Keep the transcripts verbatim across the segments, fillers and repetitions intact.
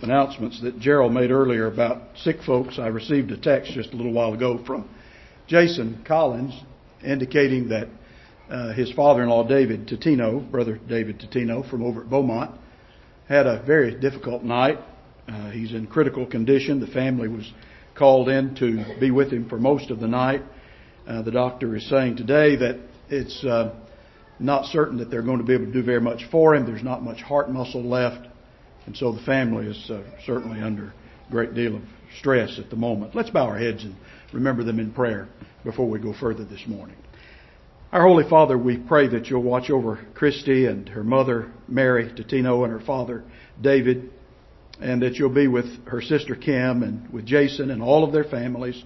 announcements that Gerald made earlier about sick folks. I received a text just a little while ago from Jason Collins indicating that uh, his father-in-law, David Totino, Brother David Totino from over at Beaumont, had a very difficult night. Uh, he's in critical condition. The family was called in to be with him for most of the night. Uh, the doctor is saying today that it's uh, not certain that they're going to be able to do very much for him. There's not much heart muscle left. And so the family is uh, certainly under a great deal of stress at the moment. Let's bow our heads and remember them in prayer before we go further this morning. Our Holy Father, we pray that you'll watch over Christy and her mother, Mary Totino, and her father, David, and that you'll be with her sister, Kim, and with Jason and all of their families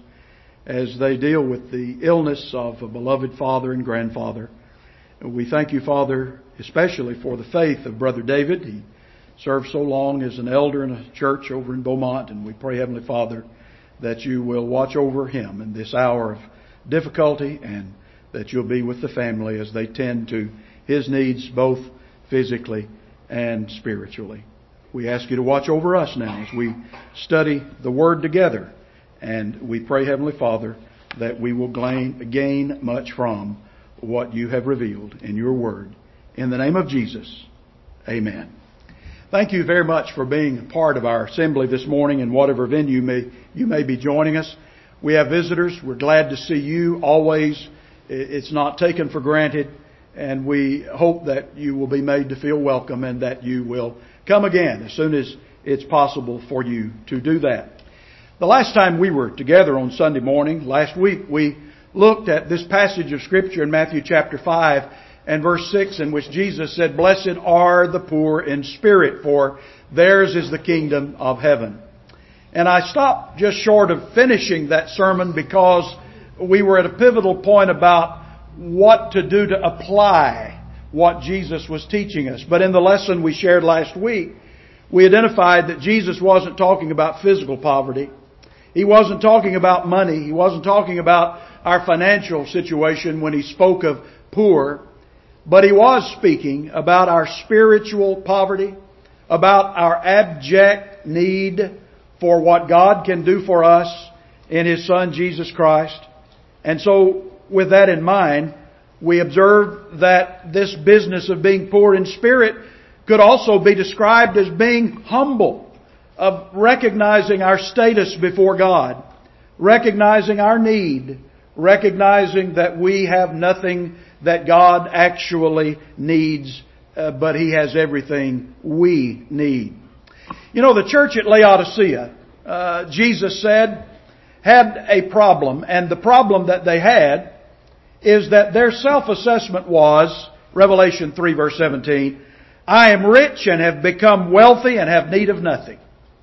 as they deal with the illness of a beloved father and grandfather. And we thank you, Father, especially for the faith of Brother David. He served so long as an elder in a church over in Beaumont, and we pray, Heavenly Father, that you will watch over him in this hour of difficulty and that you'll be with the family as they tend to his needs both physically and spiritually. We ask you to watch over us now as we study the Word together, and we pray, Heavenly Father, that we will gain, gain much from what you have revealed in your Word. In the name of Jesus, amen. Thank you very much for being part of our assembly this morning in whatever venue you may, you may be joining us. We have visitors. We're glad to see you always. It's not taken for granted, and we hope that you will be made to feel welcome and that you will come again as soon as it's possible for you to do that. The last time we were together on Sunday morning, last week, we looked at this passage of Scripture in Matthew chapter five and verse six, in which Jesus said, "Blessed are the poor in spirit, for theirs is the kingdom of heaven." And I stopped just short of finishing that sermon because we were at a pivotal point about what to do to apply what Jesus was teaching us. But in the lesson we shared last week, we identified that Jesus wasn't talking about physical poverty. He wasn't talking about money. He wasn't talking about our financial situation when He spoke of poor. But He was speaking about our spiritual poverty, about our abject need for what God can do for us in His Son, Jesus Christ. And so, with that in mind, we observe that this business of being poor in spirit could also be described as being humble, of recognizing our status before God, recognizing our need, recognizing that we have nothing that God actually needs, uh, but He has everything we need. You know, the church at Laodicea, uh, Jesus said, had a problem, and the problem that they had is that their self-assessment was, Revelation three verse seventeen, "I am rich and have become wealthy and have need of nothing."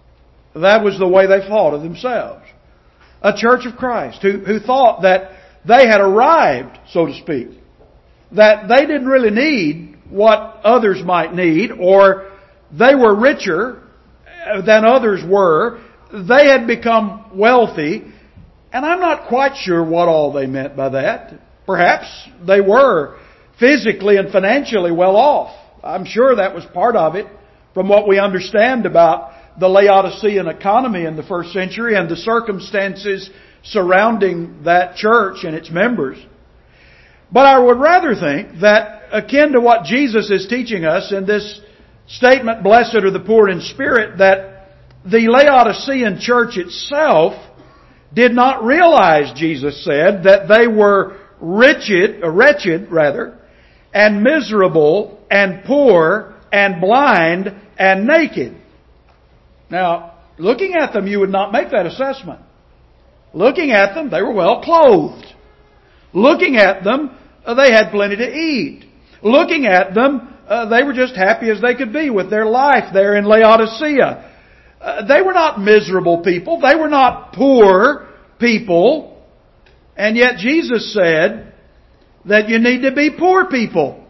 That was the way they thought of themselves. A church of Christ who, who thought that they had arrived, so to speak. That they didn't really need what others might need, or they were richer than others were. They had become wealthy, and I'm not quite sure what all they meant by that. Perhaps they were physically and financially well off. I'm sure that was part of it from what we understand about the Laodicean economy in the first century and the circumstances surrounding that church and its members. But I would rather think that, akin to what Jesus is teaching us in this statement, "Blessed are the poor in spirit," that the Laodicean church itself did not realize, Jesus said, that they were wretched, or wretched rather, and miserable, and poor, and blind, and naked. Now, looking at them, you would not make that assessment. Looking at them, they were well clothed. Looking at them, they had plenty to eat. Looking at them, uh, they were just happy as they could be with their life there in Laodicea. Uh, they were not miserable people. They were not poor people. And yet Jesus said that you need to be poor people.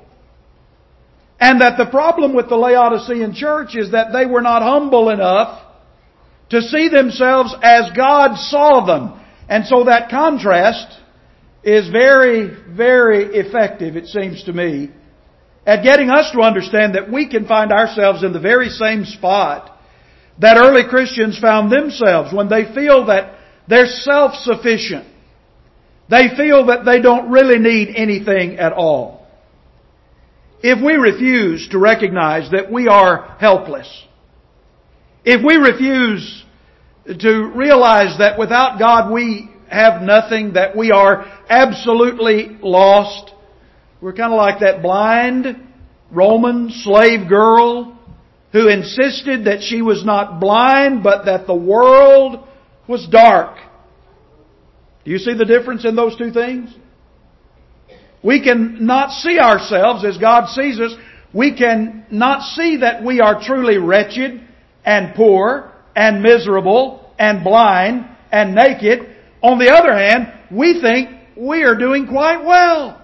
And that the problem with the Laodicean church is that they were not humble enough to see themselves as God saw them. And so that contrast is very, very effective, it seems to me, at getting us to understand that we can find ourselves in the very same spot that early Christians found themselves when they feel that they're self-sufficient. They feel that they don't really need anything at all. If we refuse to recognize that we are helpless, if we refuse to realize that without God we have nothing, that we are absolutely lost, we're kind of like that blind Roman slave girl who insisted that she was not blind, but that the world was dark. Do you see the difference in those two things? We can not see ourselves as God sees us. We can not see that we are truly wretched and poor and miserable and blind and naked. On the other hand, we think we are doing quite well.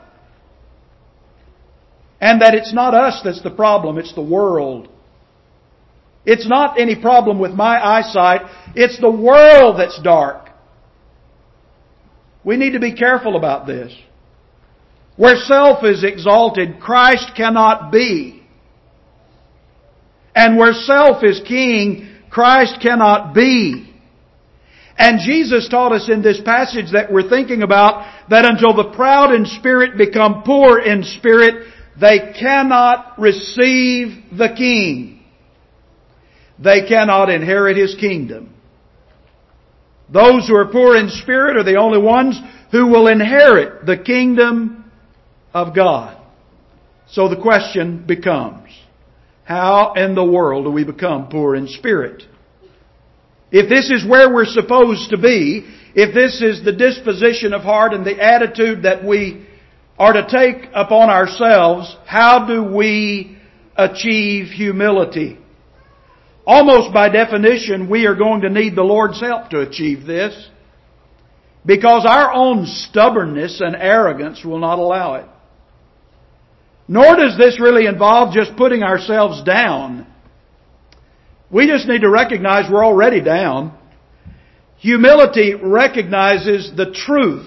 And that it's not us that's the problem, it's the world. It's not any problem with my eyesight, it's the world that's dark. We need to be careful about this. Where self is exalted, Christ cannot be. And where self is king, Christ cannot be. And Jesus taught us in this passage that we're thinking about that until the proud in spirit become poor in spirit, they cannot receive the King. They cannot inherit His kingdom. Those who are poor in spirit are the only ones who will inherit the kingdom of God. So the question becomes, how in the world do we become poor in spirit? If this is where we're supposed to be, if this is the disposition of heart and the attitude that we are to take upon ourselves, how do we achieve humility? Almost by definition, we are going to need the Lord's help to achieve this, because our own stubbornness and arrogance will not allow it. Nor does this really involve just putting ourselves down. We just need to recognize we're already down. Humility recognizes the truth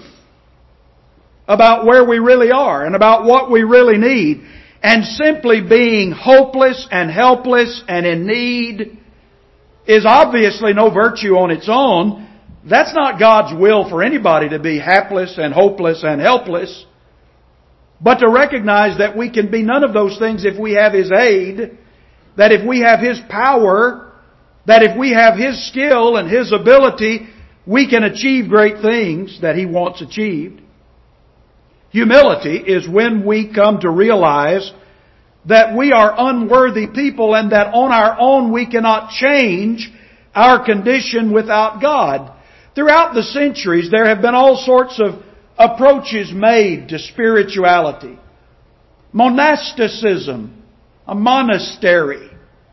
about where we really are and about what we really need. And simply being hopeless and helpless and in need is obviously no virtue on its own. That's not God's will for anybody to be hapless and hopeless and helpless. But to recognize that we can be none of those things if we have His aid, that if we have His power, that if we have His skill and His ability, we can achieve great things that He wants achieved. Humility is when we come to realize that we are unworthy people and that on our own we cannot change our condition without God. Throughout the centuries there have been all sorts of approaches made to spirituality. Monasticism, a monastery,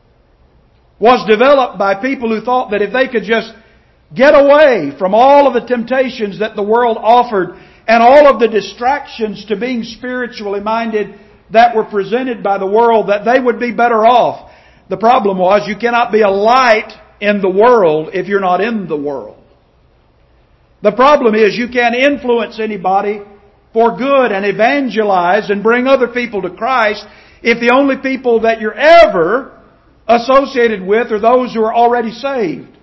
was developed by people who thought that if they could just get away from all of the temptations that the world offered and all of the distractions to being spiritually minded that were presented by the world, that they would be better off. The problem was you cannot be a light in the world if you're not in the world. The problem is you can't influence anybody for good and evangelize and bring other people to Christ if the only people that you're ever associated with are those who are already saved.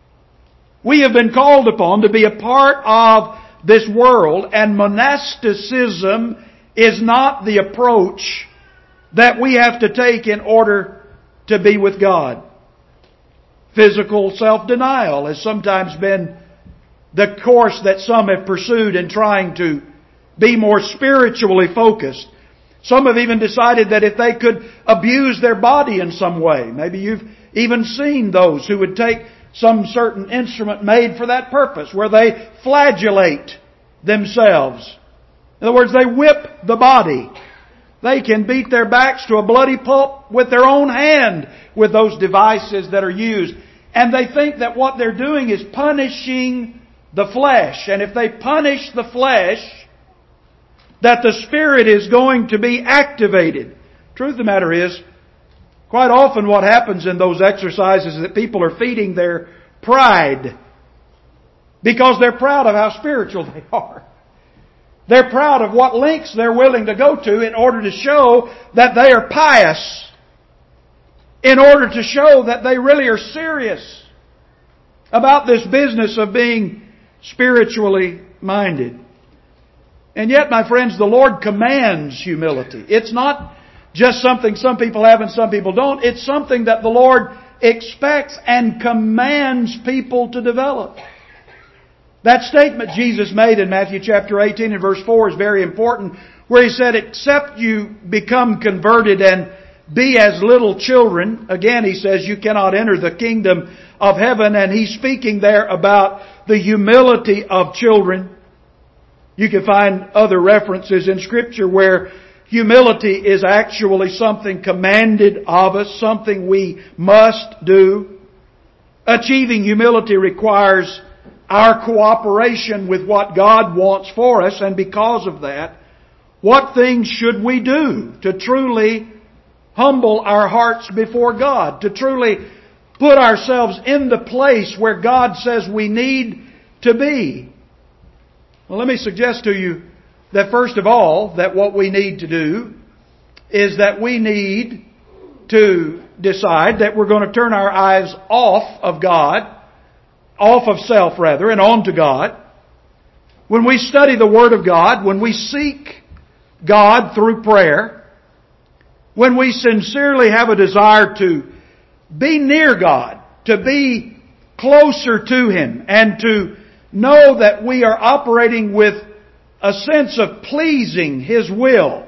We have been called upon to be a part of this world, and monasticism is not the approach that we have to take in order to be with God. Physical self-denial has sometimes been the course that some have pursued in trying to be more spiritually focused. Some have even decided that if they could abuse their body in some way, maybe you've even seen those who would take some certain instrument made for that purpose, where they flagellate themselves. In other words, they whip the body. They can beat their backs to a bloody pulp with their own hand with those devices that are used. And they think that what they're doing is punishing the flesh. And if they punish the flesh, that the Spirit is going to be activated. Truth of the matter is, quite often what happens in those exercises is that people are feeding their pride, because they're proud of how spiritual they are. They're proud of what lengths they're willing to go to in order to show that they are pious. in order to show that they really are serious about this business of being spiritually minded. And yet, my friends, the Lord commands humility. It's not just something some people have and some people don't. It's something that the Lord expects and commands people to develop. That statement Jesus made in Matthew chapter eighteen and verse four is very important, where He said, except you become converted and be as little children. Again, He says, you cannot enter the kingdom of heaven. And He's speaking there about the humility of children. You can find other references in Scripture where humility is actually something commanded of us, something we must do. Achieving humility requires our cooperation with what God wants for us, and because of that, what things should we do to truly humble our hearts before God, to truly put ourselves in the place where God says we need to be? Well, let me suggest to you that first of all, that what we need to do is that we need to decide that we're going to turn our eyes off of God, off of self rather, and on to God. When we study the Word of God, when we seek God through prayer, when we sincerely have a desire to be near God, to be closer to Him, and to know that we are operating with a sense of pleasing His will.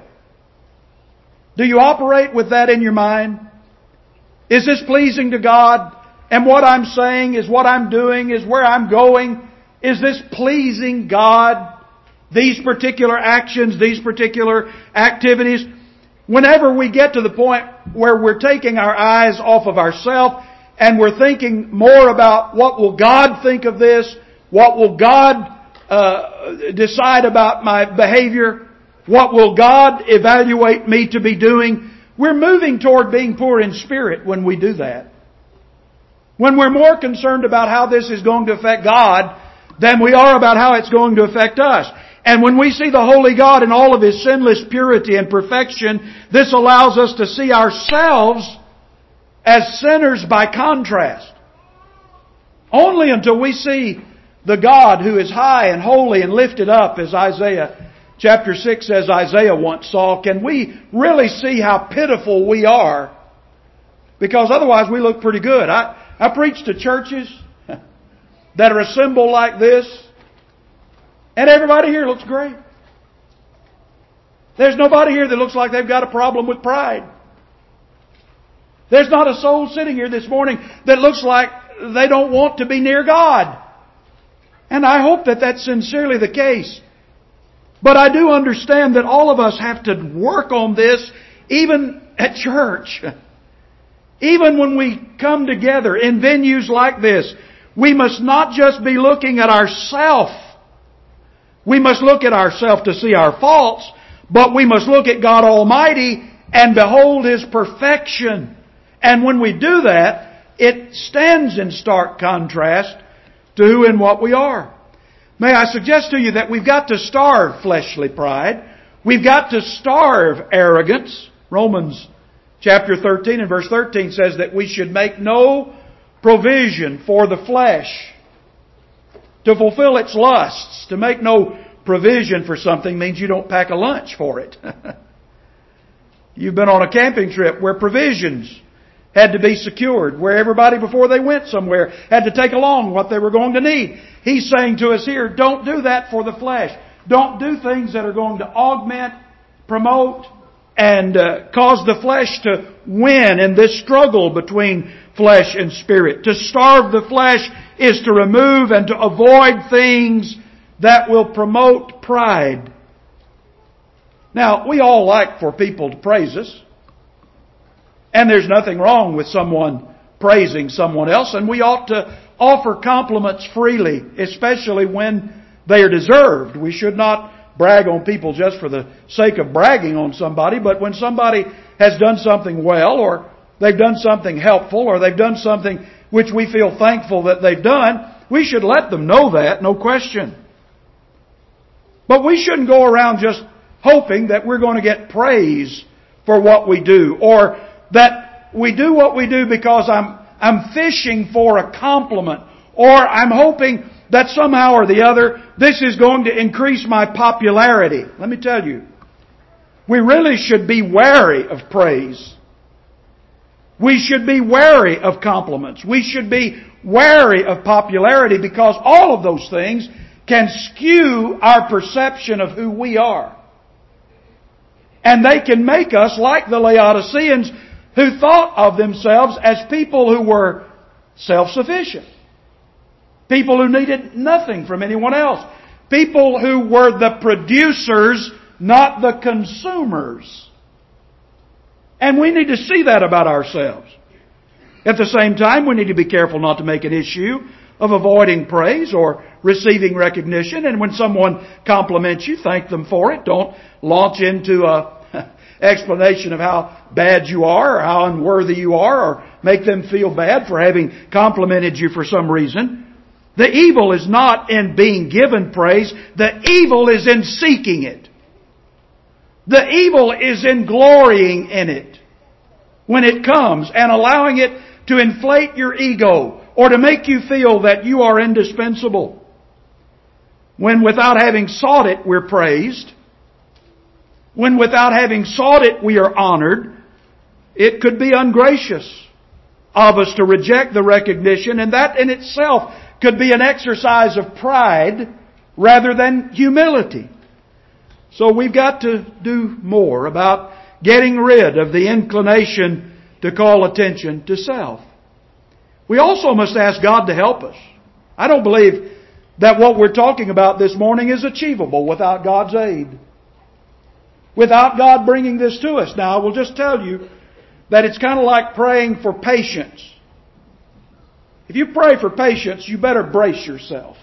Do you operate with that in your mind? Is this pleasing to God? And what I'm saying, is what I'm doing, is where I'm going, is this pleasing God? These particular actions, these particular activities. Whenever we get to the point where we're taking our eyes off of ourselves and we're thinking more about what will God think of this, what will God uh, decide about my behavior, what will God evaluate me to be doing, we're moving toward being poor in spirit when we do that. When we're more concerned about how this is going to affect God than we are about how it's going to affect us. And when we see the Holy God in all of His sinless purity and perfection, this allows us to see ourselves as sinners by contrast. Only until we see the God who is high and holy and lifted up, as Isaiah chapter six says Isaiah once saw, can we really see how pitiful we are. Because otherwise we look pretty good. I, I preach to churches that are assembled like this, and everybody here looks great. There's nobody here that looks like they've got a problem with pride. There's not a soul sitting here this morning that looks like they don't want to be near God. And I hope that that's sincerely the case. But I do understand that all of us have to work on this, even at church. Even when we come together in venues like this, we must not just be looking at ourselves. We must look at ourselves to see our faults, but we must look at God Almighty and behold His perfection. And when we do that, it stands in stark contrast to who and what we are. May I suggest to you that we've got to starve fleshly pride. We've got to starve arrogance. Romans chapter thirteen and verse thirteen says that we should make no provision for the flesh to fulfill its lusts. To make no provision for something means you don't pack a lunch for it. You've been on a camping trip where provisions had to be secured, where everybody before they went somewhere had to take along what they were going to need. He's saying to us here, don't do that for the flesh. Don't do things that are going to augment, promote, and uh, cause the flesh to win in this struggle between flesh and spirit. To starve the flesh is to remove and to avoid things that will promote pride. Now, we all like for people to praise us. And there's nothing wrong with someone praising someone else. And we ought to offer compliments freely, especially when they are deserved. We should not brag on people just for the sake of bragging on somebody. But when somebody has done something well, or they've done something helpful, or they've done something which we feel thankful that they've done, we should let them know that, no question. But we shouldn't go around just hoping that we're going to get praise for what we do, or that we do what we do because I'm, I'm fishing for a compliment, or I'm hoping that somehow or the other this is going to increase my popularity. Let me tell you, we really should be wary of praise. We should be wary of compliments. We should be wary of popularity, because all of those things can skew our perception of who we are. And they can make us like the Laodiceans, who thought of themselves as people who were self-sufficient. People who needed nothing from anyone else. People who were the producers, not the consumers. And we need to see that about ourselves. At the same time, we need to be careful not to make an issue of avoiding praise or receiving recognition. And when someone compliments you, thank them for it. Don't launch into a explanation of how bad you are or how unworthy you are, or make them feel bad for having complimented you for some reason. The evil is not in being given praise. The evil is in seeking it. The evil is in glorying in it when it comes and allowing it to inflate your ego or to make you feel that you are indispensable. When without having sought it, we're praised. When without having sought it, we are honored. It could be ungracious of us to reject the recognition, and that in itself could be an exercise of pride rather than humility. So we've got to do more about getting rid of the inclination to call attention to self. We also must ask God to help us. I don't believe that what we're talking about this morning is achievable without God's aid. Without God bringing this to us. Now, I will just tell you that it's kind of like praying for patience. If you pray for patience, you better brace yourself.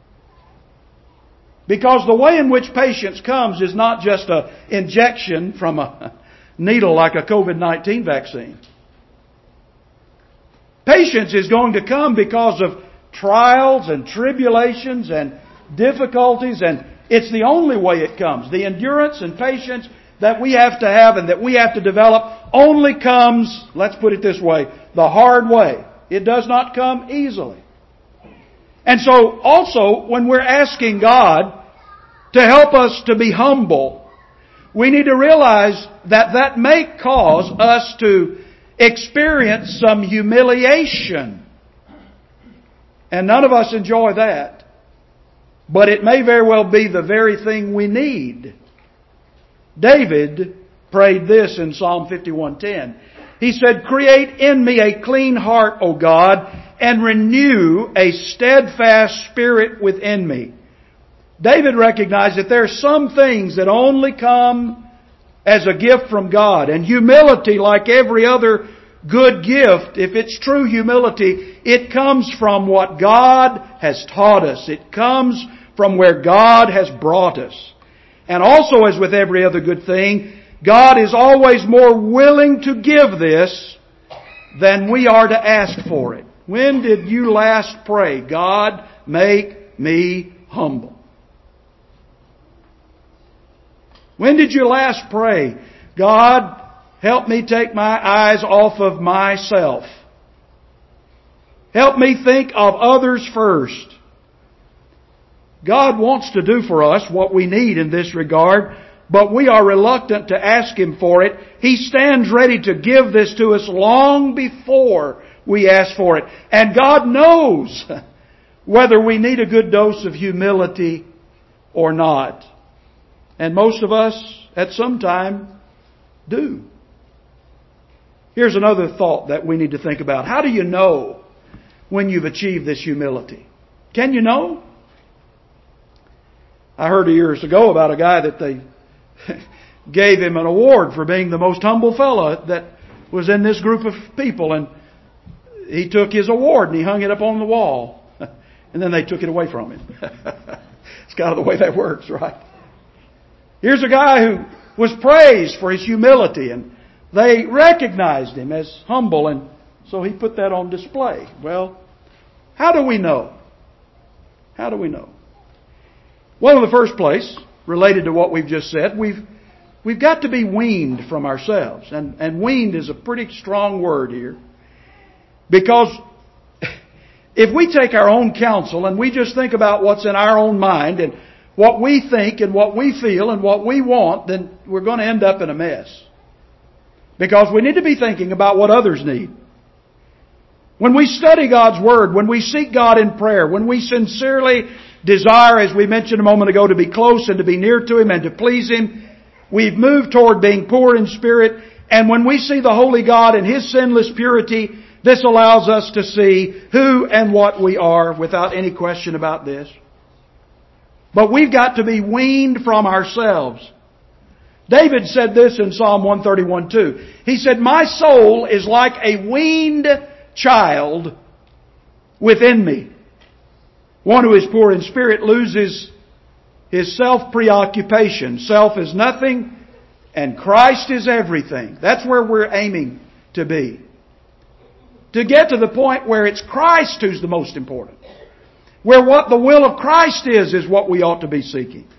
Because the way in which patience comes is not just an injection from a needle like a covid nineteen vaccine. Patience is going to come because of trials and tribulations and difficulties, and it's the only way it comes. The endurance and patience that we have to have and that we have to develop only comes, let's put it this way, the hard way. It does not come easily. And so also, when we're asking God to help us to be humble, we need to realize that that may cause us to experience some humiliation. And none of us enjoy that. But it may very well be the very thing we need. David prayed this in Psalm fifty-one ten. He said, "Create in me a clean heart, O God, and renew a steadfast spirit within me." David recognized that there are some things that only come as a gift from God. And humility, like every other good gift, if it's true humility, it comes from what God has taught us. It comes from where God has brought us. And also, as with every other good thing, God is always more willing to give this than we are to ask for it. When did you last pray, "God, make me humble"? When did you last pray, "God, help me take my eyes off of myself. Help me think of others first"? God wants to do for us what we need in this regard, but we are reluctant to ask Him for it. He stands ready to give this to us long before we ask for it. And God knows whether we need a good dose of humility or not. And most of us, at some time, do. Here's another thought that we need to think about. How do you know when you've achieved this humility? Can you know? I heard years ago about a guy that they gave him an award for being the most humble fellow that was in this group of people. And he took his award and he hung it up on the wall. And then they took it away from him. It's kind of the way that works, right? Here's a guy who was praised for his humility, and they recognized him as humble, and so he put that on display. Well, how do we know? How do we know? Well, in the first place, related to what we've just said, we've we've got to be weaned from ourselves. And, and weaned is a pretty strong word here. Because if we take our own counsel and we just think about what's in our own mind and what we think and what we feel and what we want, then we're going to end up in a mess. Because we need to be thinking about what others need. When we study God's Word, when we seek God in prayer, when we sincerely desire, as we mentioned a moment ago, to be close and to be near to Him and to please Him, we've moved toward being poor in spirit. And when we see the Holy God in His sinless purity, this allows us to see who and what we are without any question about this. But we've got to be weaned from ourselves. David said this in Psalm one thirty-one two. He said, "My soul is like a weaned child within me." One who is poor in spirit loses his self-preoccupation. Self is nothing and Christ is everything. That's where we're aiming to be. To get to the point where it's Christ who's the most important. Where what the will of Christ is, is what we ought to be seeking.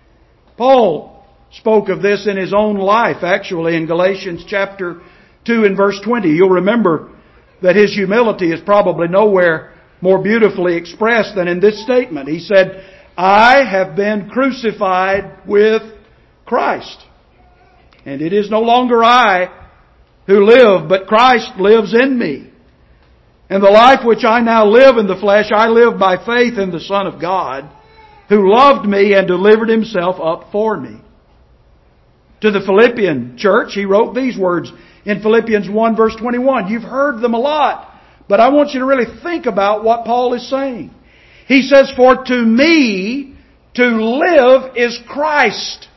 Paul spoke of this in his own life, actually, in Galatians chapter two and verse twenty. You'll remember that his humility is probably nowhere more beautifully expressed than in this statement. He said, "I have been crucified with Christ. And it is no longer I who live, but Christ lives in me. And the life which I now live in the flesh, I live by faith in the Son of God, who loved me and delivered Himself up for me." To the Philippian church, he wrote these words in Philippians one verse twenty-one. You've heard them a lot, but I want you to really think about what Paul is saying. He says, "For to me, to live is Christ,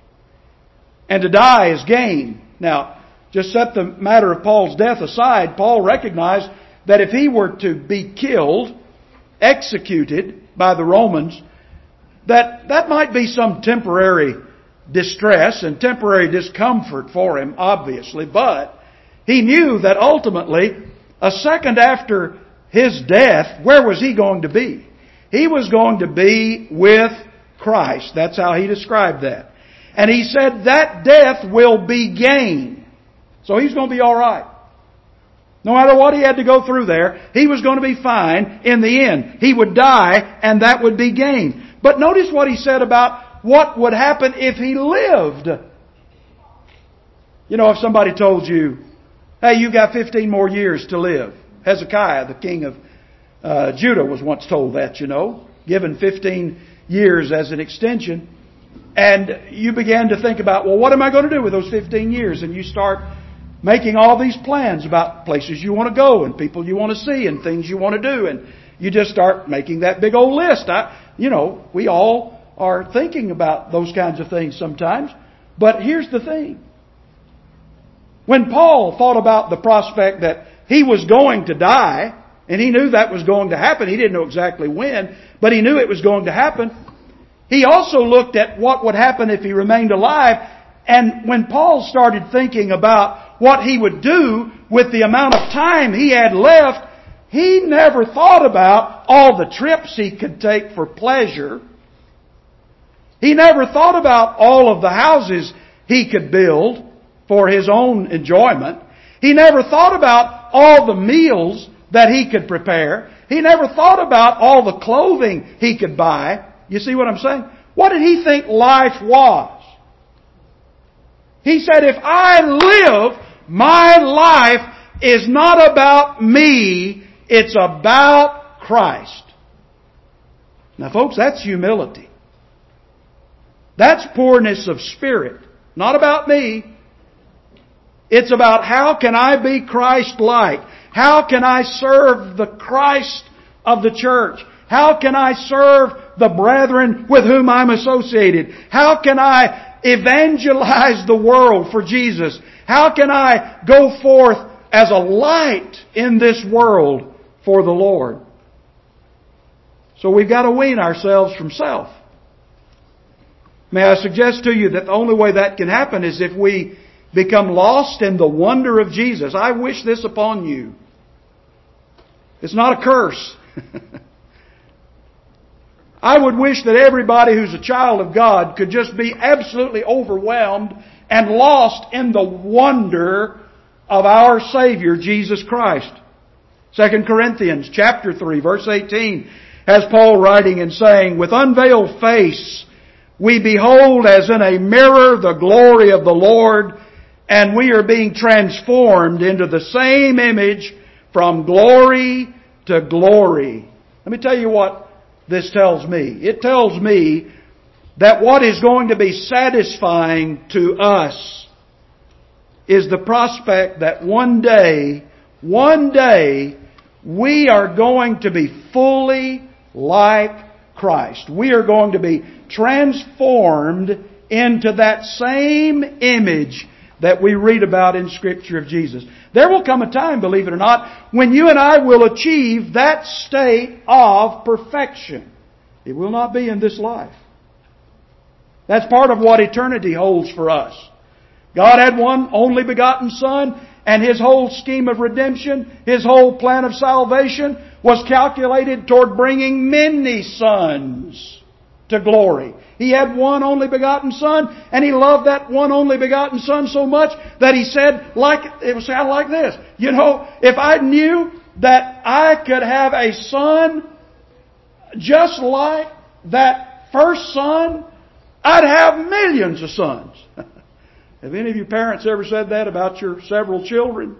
and to die is gain." Now, just set the matter of Paul's death aside. Paul recognized that if he were to be killed, executed by the Romans, that that might be some temporary distress and temporary discomfort for him, obviously. But he knew that ultimately, a second after his death, where was he going to be? He was going to be with Christ. That's how he described that. And he said that death will be gain. So he's going to be all right. No matter what he had to go through there, he was going to be fine in the end. He would die, and that would be gain. But notice what he said about what would happen if he lived. You know, if somebody told you, "Hey, you've got fifteen more years to live." Hezekiah, the king of uh, Judah, was once told that, you know, given fifteen years as an extension. And you began to think about, well, what am I going to do with those fifteen years? And you start making all these plans about places you want to go and people you want to see and things you want to do. And you just start making that big old list. I, you know, we all are thinking about those kinds of things sometimes. But here's the thing. When Paul thought about the prospect that he was going to die, and he knew that was going to happen, he didn't know exactly when, but he knew it was going to happen. He also looked at what would happen if he remained alive. And when Paul started thinking about what he would do with the amount of time he had left, he never thought about all the trips he could take for pleasure. He never thought about all of the houses he could build for his own enjoyment. He never thought about all the meals that he could prepare. He never thought about all the clothing he could buy. You see what I'm saying? What did he think life was? He said, if I live, my life is not about me, it's about Christ. Now folks, that's humility. That's poorness of spirit. Not about me. It's about how can I be Christ-like? How can I serve the Christ of the church? How can I serve the brethren with whom I'm associated? How can I evangelize the world for Jesus? How can I go forth as a light in this world for the Lord? So we've got to wean ourselves from self. May I suggest to you that the only way that can happen is if we become lost in the wonder of Jesus. I wish this upon you. It's not a curse. I would wish that everybody who's a child of God could just be absolutely overwhelmed and lost in the wonder of our Savior, Jesus Christ. Second Corinthians chapter three, verse eighteen, has Paul writing and saying, with unveiled face we behold as in a mirror the glory of the Lord, and we are being transformed into the same image from glory to glory. Let me tell you what this tells me. It tells me that what is going to be satisfying to us is the prospect that one day, one day, we are going to be fully like Christ. We are going to be transformed into that same image that we read about in Scripture of Jesus. There will come a time, believe it or not, when you and I will achieve that state of perfection. It will not be in this life. That's part of what eternity holds for us. God had one only begotten Son, and His whole scheme of redemption, His whole plan of salvation was calculated toward bringing many sons to glory. He had one only begotten Son, and He loved that one only begotten Son so much that He said, like, it would sound like this, you know, if I knew that I could have a son just like that first son, I'd have millions of sons. Have any of you parents ever said that about your several children?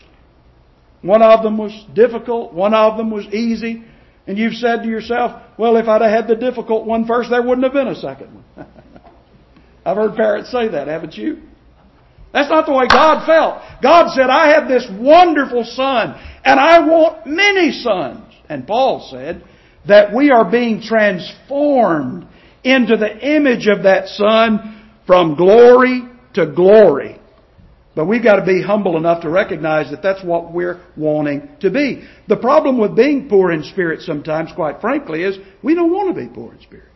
One of them was difficult, one of them was easy, and you've said to yourself, well, if I'd have had the difficult one first, there wouldn't have been a second one. I've heard parents say that, haven't you? That's not the way God felt. God said, I have this wonderful son, and I want many sons. And Paul said that we are being transformed into the image of that Son from glory to glory. But we've got to be humble enough to recognize that that's what we're wanting to be. The problem with being poor in spirit sometimes, quite frankly, is we don't want to be poor in spirit.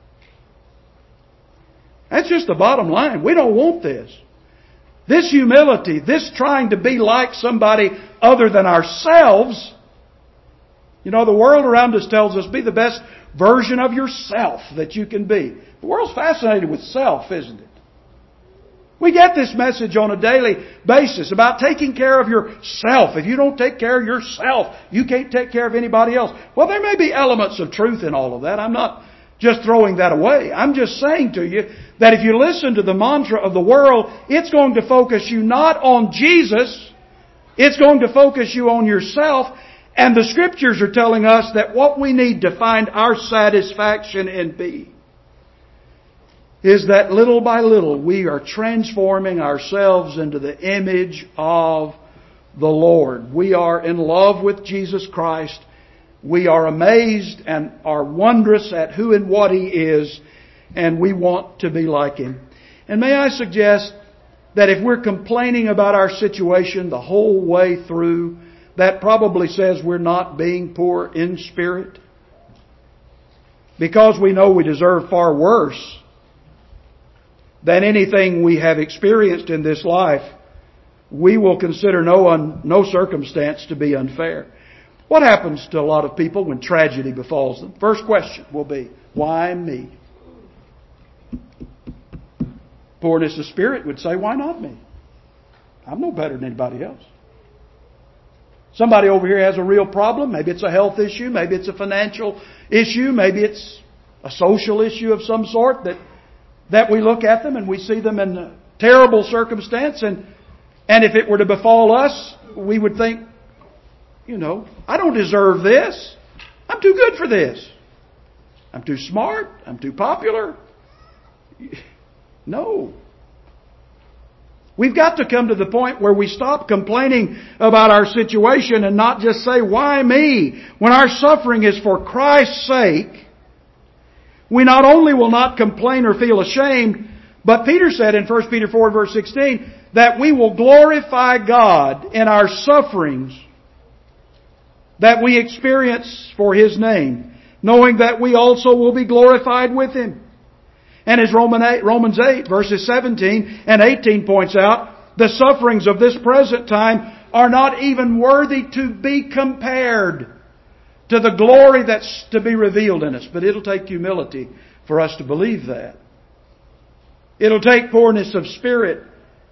That's just the bottom line. We don't want this. This humility, this trying to be like somebody other than ourselves. You know, the world around us tells us, be the best version of yourself that you can be. The world's fascinated with self, isn't it? We get this message on a daily basis about taking care of yourself. If you don't take care of yourself, you can't take care of anybody else. Well, there may be elements of truth in all of that. I'm not just throwing that away. I'm just saying to you that if you listen to the mantra of the world, it's going to focus you not on Jesus. It's going to focus you on yourself. And the Scriptures are telling us that what we need to find our satisfaction in be is that little by little we are transforming ourselves into the image of the Lord. We are in love with Jesus Christ. We are amazed and are wondrous at who and what He is, and we want to be like Him. And may I suggest that if we're complaining about our situation the whole way through, that probably says we're not being poor in spirit. Because we know we deserve far worse than anything we have experienced in this life, we will consider no un, no circumstance to be unfair. What happens to a lot of people when tragedy befalls them? First question will be, why me? Poorness of spirit would say, why not me? I'm no better than anybody else. Somebody over here has a real problem. Maybe it's a health issue. Maybe it's a financial issue. Maybe it's a social issue of some sort that that we look at them and we see them in a terrible circumstance. And, and if it were to befall us, we would think, you know, I don't deserve this. I'm too good for this. I'm too smart. I'm too popular. No. We've got to come to the point where we stop complaining about our situation and not just say, why me? When our suffering is for Christ's sake, we not only will not complain or feel ashamed, but Peter said in First Peter four verse sixteen, that we will glorify God in our sufferings that we experience for His name, knowing that we also will be glorified with Him. And as Romans eight verses seventeen and eighteen points out, the sufferings of this present time are not even worthy to be compared to the glory that's to be revealed in us. But it'll take humility for us to believe that. It'll take poorness of spirit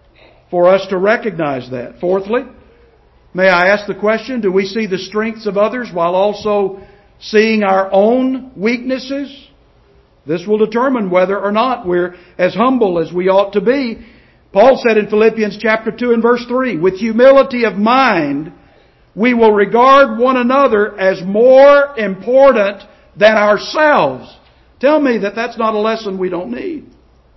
for us to recognize that. Fourthly, may I ask the question, do we see the strengths of others while also seeing our own weaknesses? This will determine whether or not we're as humble as we ought to be. Paul said in Philippians chapter two and verse three, with humility of mind, we will regard one another as more important than ourselves. Tell me that that's not a lesson we don't need.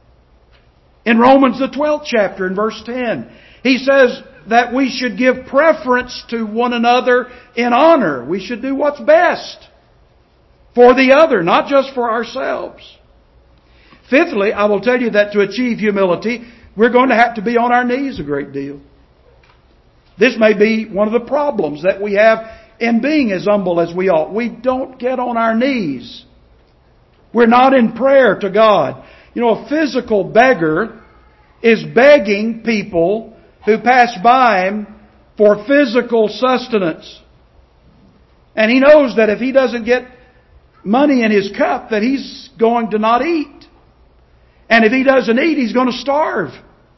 In Romans the twelfth chapter in verse ten, he says that we should give preference to one another in honor. We should do what's best for the other, not just for ourselves. Fifthly, I will tell you that to achieve humility, we're going to have to be on our knees a great deal. This may be one of the problems that we have in being as humble as we ought. We don't get on our knees. We're not in prayer to God. You know, a physical beggar is begging people who pass by him for physical sustenance. And he knows that if he doesn't get money in his cup, that he's going to not eat. And if he doesn't eat, he's going to starve.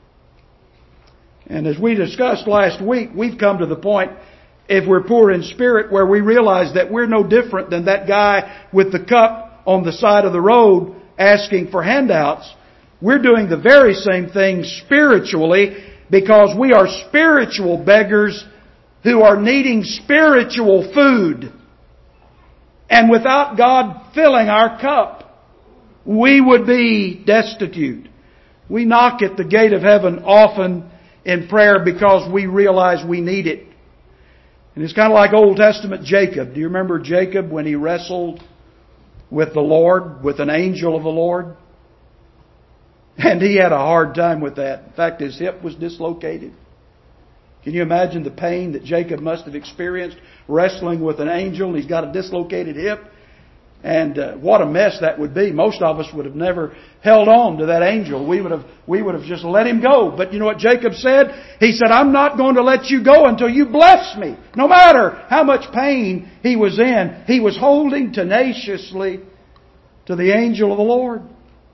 And as we discussed last week, we've come to the point, if we're poor in spirit, where we realize that we're no different than that guy with the cup on the side of the road asking for handouts. We're doing the very same thing spiritually, because we are spiritual beggars who are needing spiritual food. And without God filling our cup, we would be destitute. We knock at the gate of heaven often in prayer because we realize we need it. And it's kind of like Old Testament Jacob. Do you remember Jacob when he wrestled with the Lord, with an angel of the Lord? And he had a hard time with that. In fact, his hip was dislocated. Can you imagine the pain that Jacob must have experienced wrestling with an angel, and he's got a dislocated hip? And uh, what a mess that would be. Most of us would have never held on to that angel. We would have we would have just let him go. But you know what Jacob said? He said, I'm not going to let you go until you bless me. No matter how much pain he was in, he was holding tenaciously to the angel of the Lord.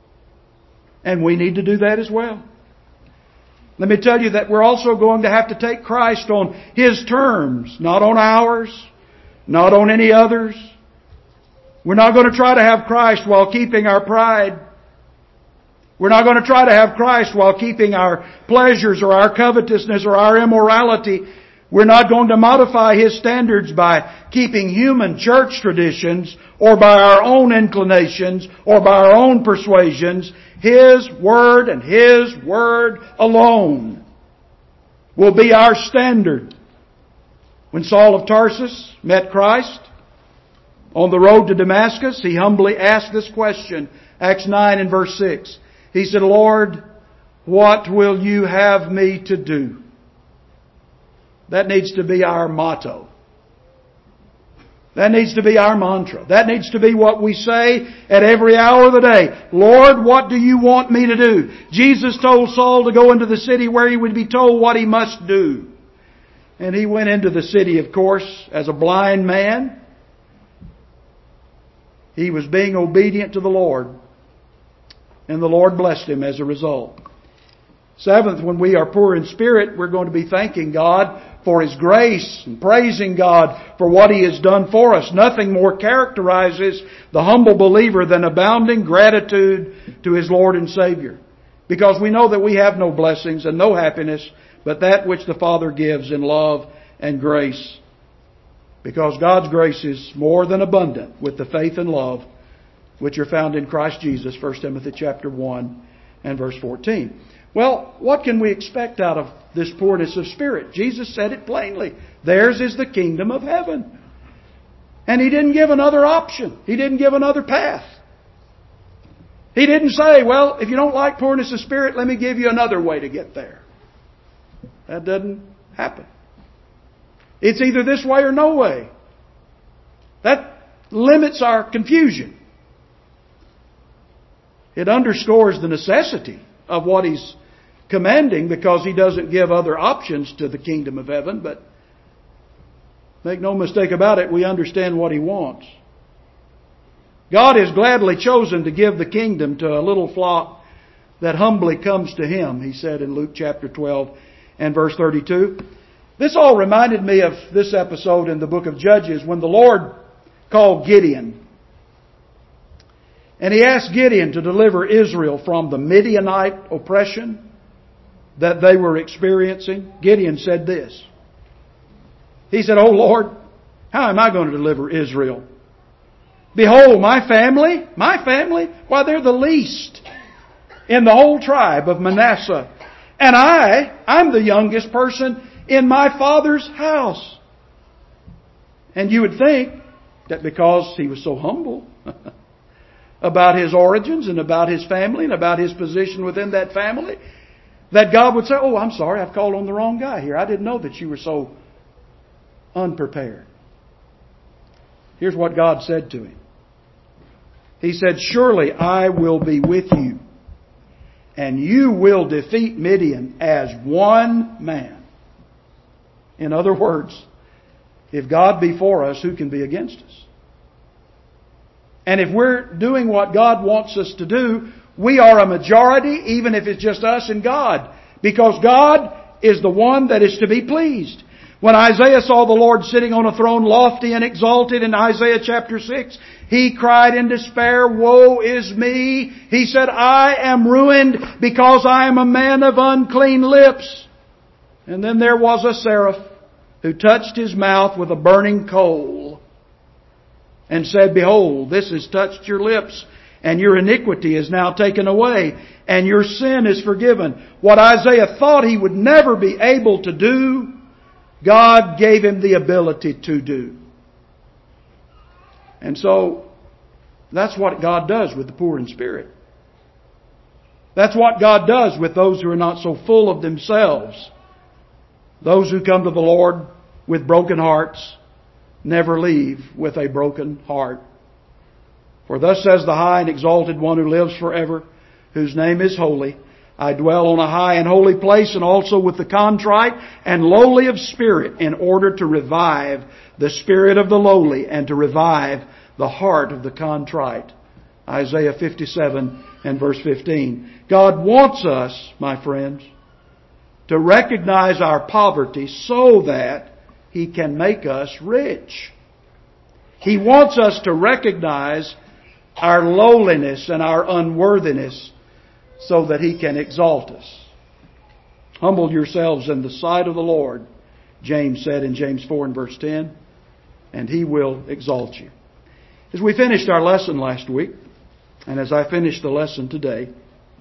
And we need to do that as well. Let me tell you that we're also going to have to take Christ on His terms, not on ours, not on any others. We're not going to try to have Christ while keeping our pride. We're not going to try to have Christ while keeping our pleasures or our covetousness or our immorality. We're not going to modify His standards by keeping human church traditions or by our own inclinations or by our own persuasions. His Word and His Word alone will be our standard. When Saul of Tarsus met Christ on the road to Damascus, he humbly asked this question, Acts nine and verse six. He said, Lord, what will you have me to do? That needs to be our motto. That needs to be our mantra. That needs to be what we say at every hour of the day. Lord, what do you want me to do? Jesus told Saul to go into the city where he would be told what he must do. And he went into the city, of course, as a blind man. He was being obedient to the Lord. And the Lord blessed him as a result. Seventh, when we are poor in spirit, we're going to be thanking God for His grace and praising God for what He has done for us. Nothing more characterizes the humble believer than abounding gratitude to his Lord and Savior. Because we know that we have no blessings and no happiness but that which the Father gives in love and grace. Because God's grace is more than abundant with the faith and love which are found in Christ Jesus, First Timothy chapter one and verse fourteen. Well, what can we expect out of this poorness of spirit? Jesus said it plainly. Theirs is the kingdom of heaven. And He didn't give another option. He didn't give another path. He didn't say, well, if you don't like poorness of spirit, let me give you another way to get there. That doesn't happen. It's either this way or no way. That limits our confusion. It underscores the necessity of what He's commanding, because He doesn't give other options to the kingdom of heaven. But make no mistake about it, we understand what He wants. God has gladly chosen to give the kingdom to a little flock that humbly comes to Him, He said in Luke chapter twelve and verse thirty-two. This all reminded me of this episode in the book of Judges when the Lord called Gideon. And He asked Gideon to deliver Israel from the Midianite oppression that they were experiencing. Gideon said this. He said, "Oh Lord, how am I going to deliver Israel? Behold, my family, my family, why they're the least in the whole tribe of Manasseh. And I, I'm the youngest person in my father's house." And you would think that because he was so humble about his origins and about his family and about his position within that family, that God would say, "Oh, I'm sorry, I've called on the wrong guy here. I didn't know that you were so unprepared." Here's what God said to him. He said, "Surely I will be with you, and you will defeat Midian as one man." In other words, if God be for us, who can be against us? And if we're doing what God wants us to do, we are a majority, even if it's just us and God. Because God is the one that is to be pleased. When Isaiah saw the Lord sitting on a throne lofty and exalted in Isaiah chapter six, he cried in despair, "Woe is me!" He said, "I am ruined because I am a man of unclean lips." And then there was a seraph who touched his mouth with a burning coal and said, "Behold, this has touched your lips, and your iniquity is now taken away, and your sin is forgiven." What Isaiah thought he would never be able to do, God gave him the ability to do. And so, that's what God does with the poor in spirit. That's what God does with those who are not so full of themselves. Those who come to the Lord with broken hearts never leave with a broken heart. For thus says the high and exalted one who lives forever, whose name is holy, "I dwell on a high and holy place, and also with the contrite and lowly of spirit, in order to revive the spirit of the lowly and to revive the heart of the contrite." Isaiah fifty-seven and verse fifteen. God wants us, my friends, to recognize our poverty so that He can make us rich. He wants us to recognize our lowliness and our unworthiness so that He can exalt us. "Humble yourselves in the sight of the Lord," James said in James four and verse ten, "and He will exalt you." As we finished our lesson last week, and as I finished the lesson today,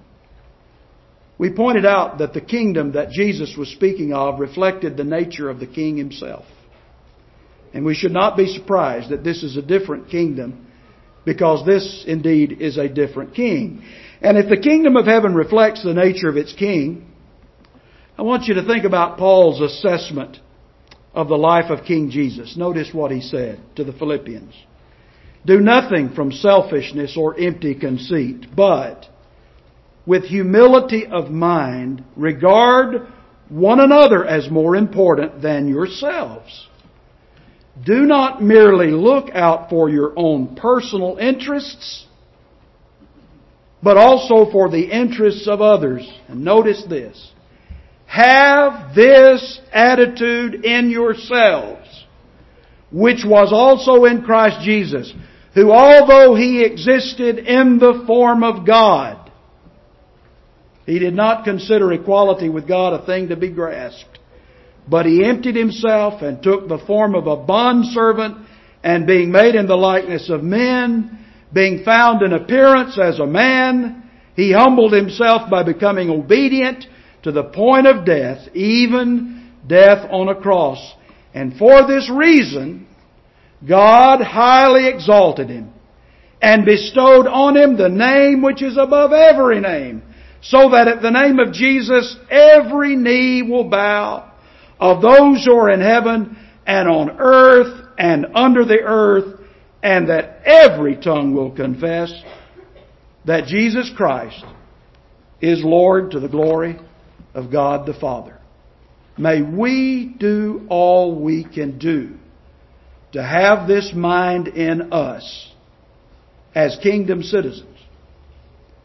we pointed out that the kingdom that Jesus was speaking of reflected the nature of the King Himself. And we should not be surprised that this is a different kingdom, because this indeed is a different king. And if the kingdom of heaven reflects the nature of its king, I want you to think about Paul's assessment of the life of King Jesus. Notice what he said to the Philippians. "Do nothing from selfishness or empty conceit, but with humility of mind regard one another as more important than yourselves. Do not merely look out for your own personal interests, but also for the interests of others." And notice this. "Have this attitude in yourselves, which was also in Christ Jesus, who although He existed in the form of God, He did not consider equality with God a thing to be grasped, but He emptied Himself and took the form of a bondservant, and being made in the likeness of men, being found in appearance as a man, He humbled Himself by becoming obedient to the point of death, even death on a cross. And for this reason, God highly exalted Him and bestowed on Him the name which is above every name, so that at the name of Jesus every knee will bow, of those who are in heaven and on earth and under the earth, and that every tongue will confess that Jesus Christ is Lord, to the glory of God the Father. May we do all we can do to have this mind in us as kingdom citizens,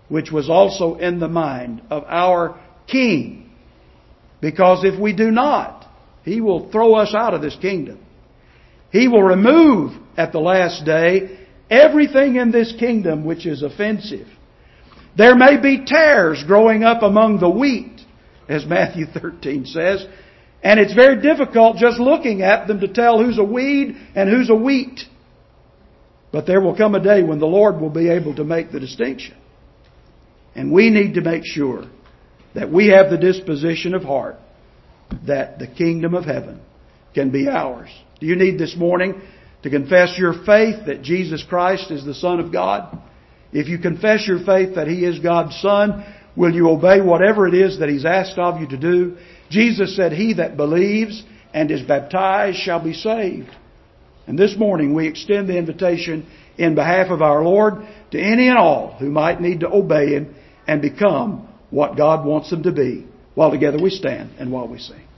which was also in the mind of our King. Because if we do not, He will throw us out of this kingdom. He will remove at the last day everything in this kingdom which is offensive. There may be tares growing up among the wheat, as Matthew thirteen says, and it's very difficult just looking at them to tell who's a weed and who's a wheat. But there will come a day when the Lord will be able to make the distinction. And we need to make sure that we have the disposition of heart that the kingdom of heaven can be ours. Do you need this morning to confess your faith that Jesus Christ is the Son of God? If you confess your faith that He is God's Son, will you obey whatever it is that He's asked of you to do? Jesus said, "He that believes and is baptized shall be saved." And this morning we extend the invitation in behalf of our Lord to any and all who might need to obey Him and become what God wants them to be. While together we stand and while we sing.